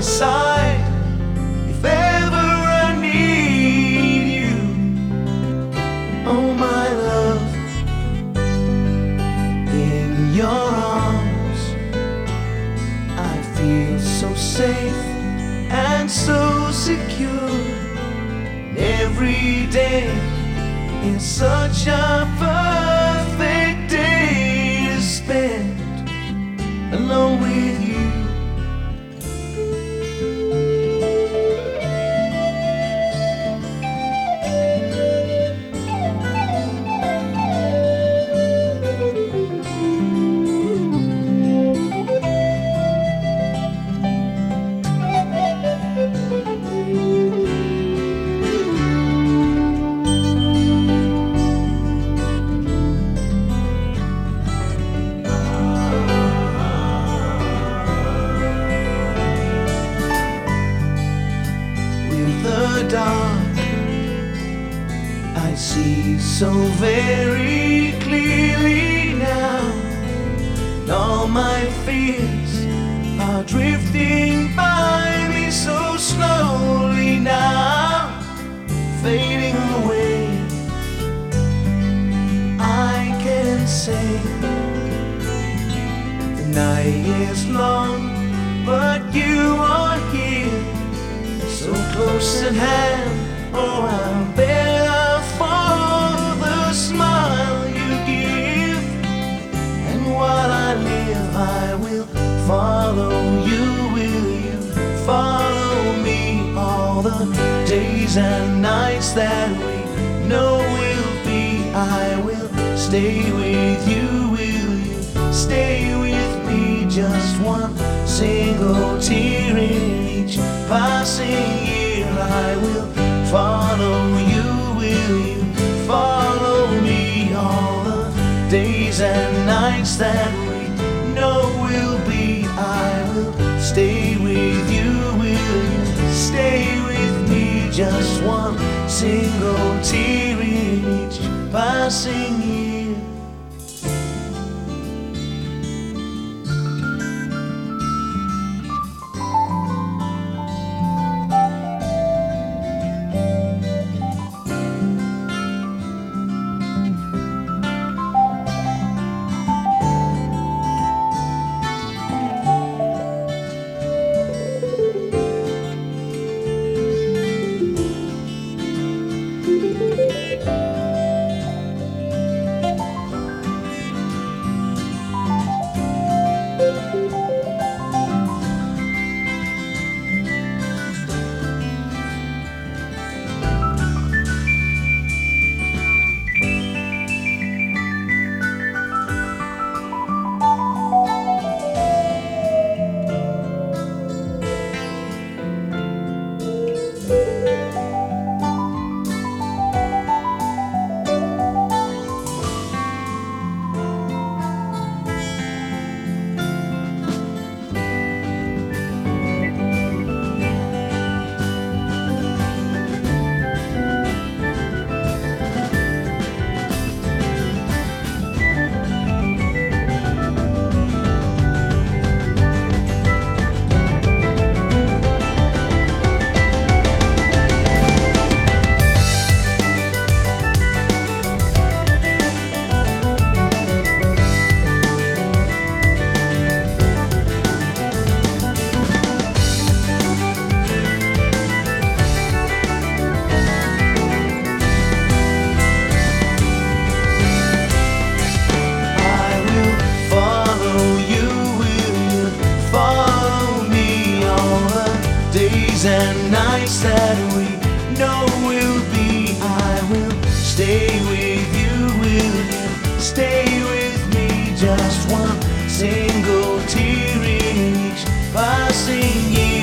side if ever I need you. Oh my love, in your arms I feel so safe and so secure. Every day is such a perfect day to spend alone with you. The dark I see so very clearly now, and all my fears are drifting by me so slowly now, fading away. I can say the night is long, but you are here, so close at hand. Oh, I'm better for the smile you give, and while I live I will follow you. Will you follow me all the days and nights that we know will be? I will stay with you. Will you stay with me? Just one single tear in each passing year. I will follow you. Will you follow me all the days and nights that we know will be? I will stay with you. Will you stay with me? Just one single tear in each passing year. And nights that we know will be? I will stay with you. Will you stay with me? Just one single tear in each passing year.